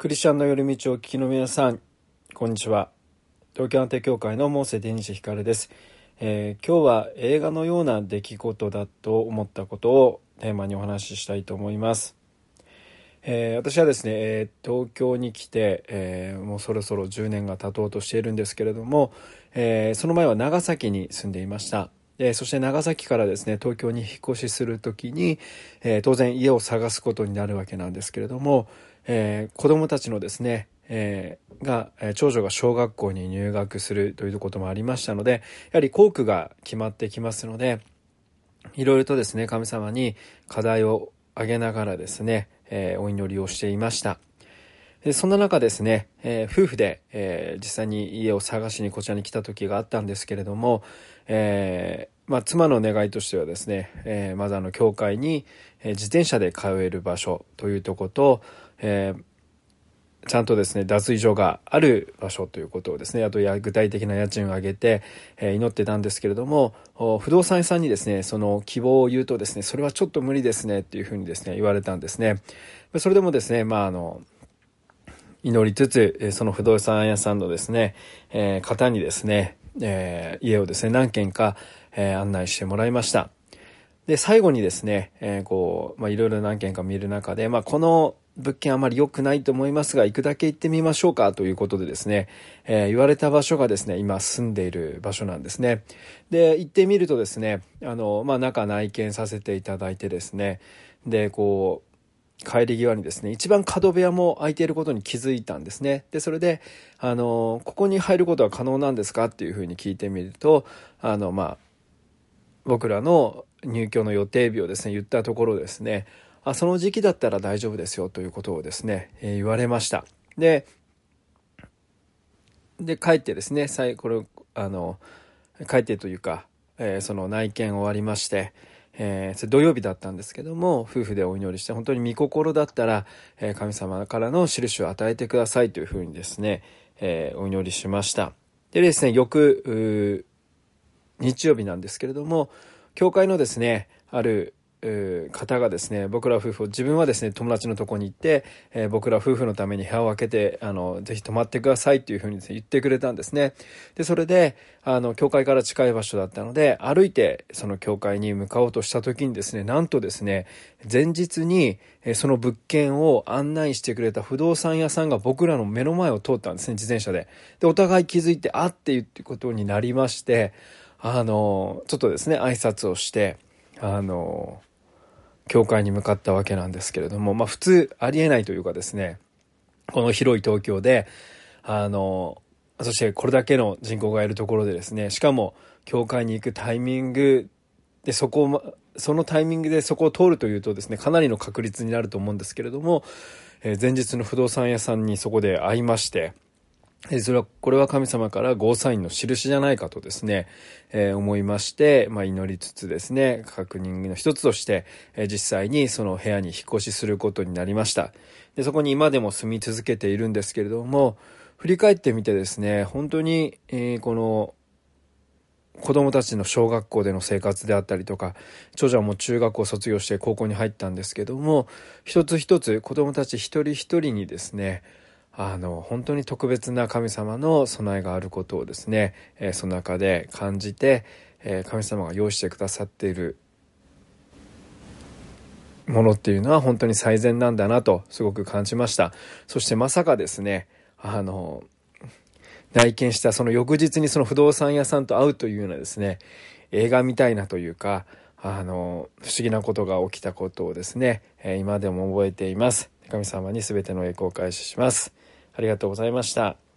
クリスチャンの寄り道をお聞きの皆さん、こんにちは。東京安定教会のモーセデニシヒカルです。今日は映画のような出来事だと思ったことをテーマにお話ししたいと思います。私はですね、東京に来て、もうそろそろ10年が経とうとしているんですけれども、その前は長崎に住んでいました。そして長崎からですね、東京に引っ越しするときに、当然家を探すことになるわけなんですけれども、子どもたちのですね、長女が小学校に入学するということもありましたので、やはり校区が決まってきますので、いろいろとですね、神様に課題を挙げながらですね、お祈りをしていました。そんな中ですね、夫婦で、実際に家を探しにこちらに来た時があったんですけれども、妻の願いとしてはですね、まず教会に自転車で通える場所というところと、ちゃんとですね、脱衣所がある場所ということをですね、あと具体的な家賃を上げて、祈ってたんですけれども、不動産屋さんにですね、その希望を言うとですね、それはちょっと無理ですねっていうふうにですね、言われたんですね。それでもですね、祈りつつ、その不動産屋さんのですね、方にですね、家をですね、何軒か、案内してもらいました。で、最後にですね、いろいろ何軒か見る中で、この物件あまり良くないと思いますが、行くだけ行ってみましょうかということでですね、言われた場所がですね、今住んでいる場所なんですね。で、行ってみるとですね、中内見させていただいてですね、で、帰り際にですね、一番角部屋も空いていることに気づいたんですね。で、それで、ここに入ることは可能なんですかっていうふうに聞いてみると、僕らの入居の予定日をですね、言ったところですね、その時期だったら大丈夫ですよということをですね、言われました。で、帰ってですね、帰ってというか、その内見終わりまして、それ土曜日だったんですけども、夫婦でお祈りして、本当に御心だったら、神様からの印を与えてくださいというふうにですね、お祈りしました。でですね、日曜日なんですけれども、教会のですね、ある方がですね、僕ら夫婦を、自分はですね、友達のとこに行って、僕ら夫婦のために部屋を開けて、ぜひ泊まってくださいというふうにですね、言ってくれたんですね。で、それで、教会から近い場所だったので、歩いてその教会に向かおうとした時にですね、なんとですね、前日に、その物件を案内してくれた不動産屋さんが僕らの目の前を通ったんですね、自転車で。で、お互い気づいて、っていうことになりまして、ちょっとですね、挨拶をして、教会に向かったわけなんですけれども、普通ありえないというかですね、この広い東京で、そしてこれだけの人口がいるところでですね、しかも教会に行くタイミングでそのタイミングでそこを通るというとですね、かなりの確率になると思うんですけれども、前日の不動産屋さんにそこで会いまして、これは神様からゴーサインの印じゃないかとですね、思いまして、祈りつつですね、確認の一つとして、実際にその部屋に引っ越しすることになりました。で、そこに今でも住み続けているんですけれども、振り返ってみてですね、本当に、この子供たちの小学校での生活であったりとか、長女はもう中学校を卒業して高校に入ったんですけども、一つ一つ子供たち一人一人にですね、本当に特別な神様の備えがあることをですね、その中で感じて、神様が用意してくださっているものっていうのは本当に最善なんだなとすごく感じました。そしてまさかですね、内見したその翌日にその不動産屋さんと会うというようなですね、映画みたいなというか、不思議なことが起きたことをですね、今でも覚えています。神様に全ての栄光をお返しします。ありがとうございました。